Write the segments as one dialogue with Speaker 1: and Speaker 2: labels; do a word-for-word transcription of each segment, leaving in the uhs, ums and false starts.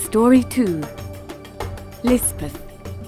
Speaker 1: Story two. Lisbeth.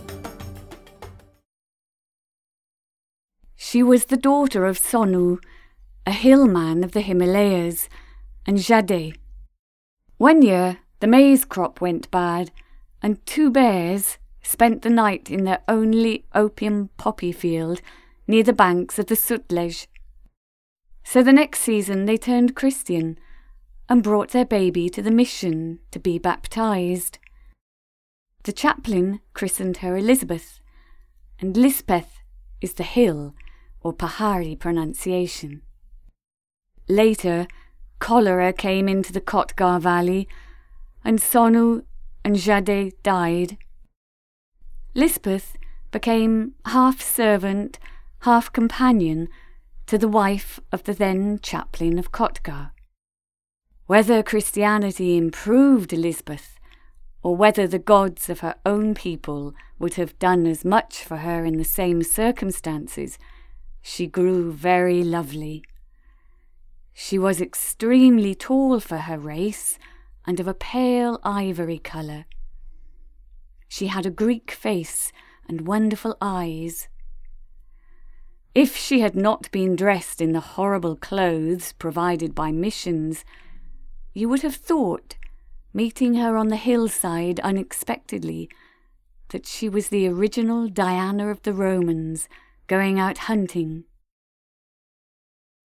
Speaker 1: She was the daughter of Sonu, a hillman of the Himalayas, and Jade. One year, the maize crop went bad, and two bears spent the night in their only opium poppy field near the banks of the Sutlej. So the next season they turned Christian and brought their baby to the mission to be baptized. The chaplain christened her Elizabeth, and Lispeth is the hill or Pahari pronunciation. Later, cholera came into the Kotgar Valley, and Sonu and Jade died. Lispeth became half servant, half companion to the wife of the then chaplain of Kotgar. Whether Christianity improved Elizabeth, or whether the gods of her own people would have done as much for her in the same circumstances, she grew very lovely. She was extremely tall for her race and of a pale ivory colour. She had a Greek face and wonderful eyes. If she had not been dressed in the horrible clothes provided by missions, you would have thought, meeting her on the hillside unexpectedly, that she was the original Diana of the Romans going out hunting.